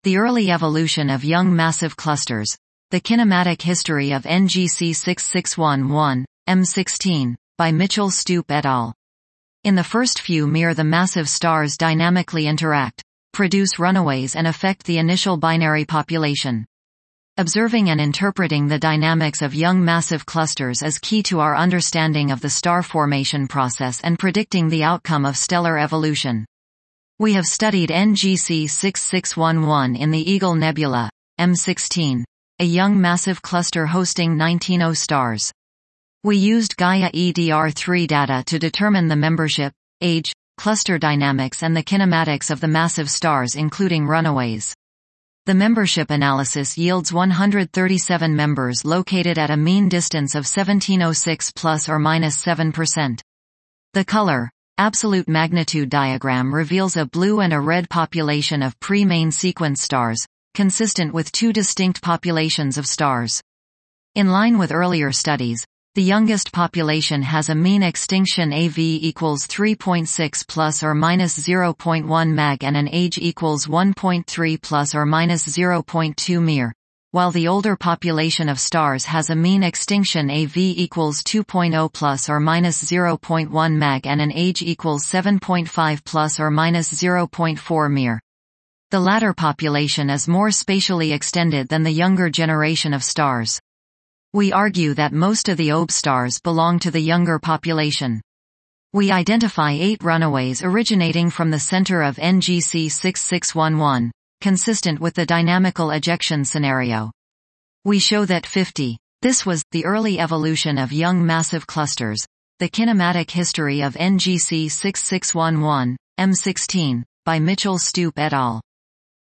The Early Evolution of Young Massive Clusters. The Kinematic History of NGC 6611, M16, by Mitchell Stoop et al. In the first few the massive stars dynamically interact, produce runaways and affect the initial binary population. Observing and interpreting the dynamics of young massive clusters is key to our understanding of the star formation process and predicting the outcome of stellar evolution. We have studied NGC 6611 in the Eagle Nebula, M16, a young massive cluster hosting 19O stars. We used Gaia EDR3 data to determine the membership, age, cluster dynamics and the kinematics of the massive stars including runaways. The membership analysis yields 137 members located at a mean distance of 1706 plus or minus 7%. The color absolute magnitude diagram reveals a blue and a red population of pre-main sequence stars, consistent with two distinct populations of stars. In line with earlier studies, the youngest population has a mean extinction AV equals 3.6 plus or minus 0.1 mag and an age equals 1.3 plus or minus 0.2 mir, while the older population of stars has a mean extinction AV equals 2.0 plus or minus 0.1 mag and an age equals 7.5 plus or minus 0.4 mir. The latter population is more spatially extended than the younger generation of stars. We argue that most of the OB stars belong to the younger population. We identify 8 runaways originating from the center of NGC 6611. Consistent with the dynamical ejection scenario. We show that 50. This was the early evolution of young massive clusters, the kinematic history of NGC 6611, M16, by Mitchell Stoop et al.